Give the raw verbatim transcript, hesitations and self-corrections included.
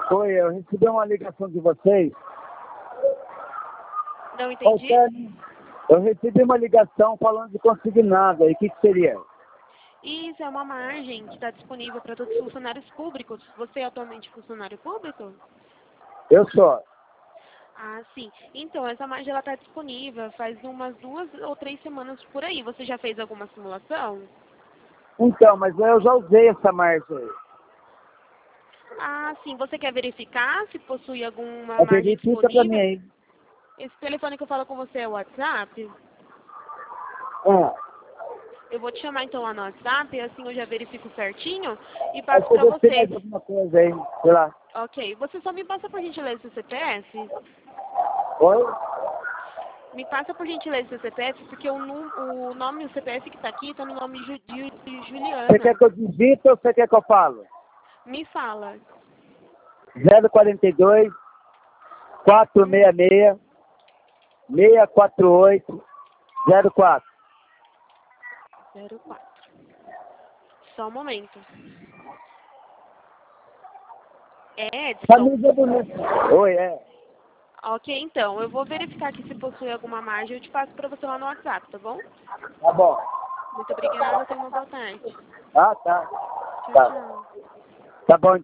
Oi, eu recebi uma ligação de vocês. Não entendi. Eu recebi uma ligação falando de consignado. E o que, que seria? Isso é uma margem que está disponível para todos os funcionários públicos. Você é atualmente funcionário público? Eu sou. Ah, sim. Então, essa margem ela está disponível faz umas duas ou três semanas por aí. Você já fez alguma simulação? Então, mas eu já usei essa margem aí. Ah, sim. Você quer verificar se possui alguma A margem verifica pra mim disponível? aí. Esse telefone que eu falo com você é o WhatsApp? Ah, Eu vou te chamar então lá no WhatsApp, e assim eu já verifico certinho e acho passo que eu para vou ter você. mais alguma coisa aí. Sei lá. Ok. Você só me passa por gentileza seu C P F? Oi? Me passa por gentileza seu C P F, porque o, num- o nome do C P F que está aqui está no nome Ju- de, de Você quer Juliana. que eu digite ou você quer que eu falo? Me fala. zero quarenta e dois, quatrocentos e sessenta e seis, seiscentos e quarenta e oito, zero quatro. zero quatro. Só um momento. É, Edson. Camisa bonita. Oi, é. Ok, então. Eu vou verificar aqui se possui alguma margem. Eu te passo para você lá no WhatsApp, tá bom? Tá bom. Muito obrigada. Tenha uma boa tarde. Ah, tá. Tchau, Tá. tchau. Tá bom.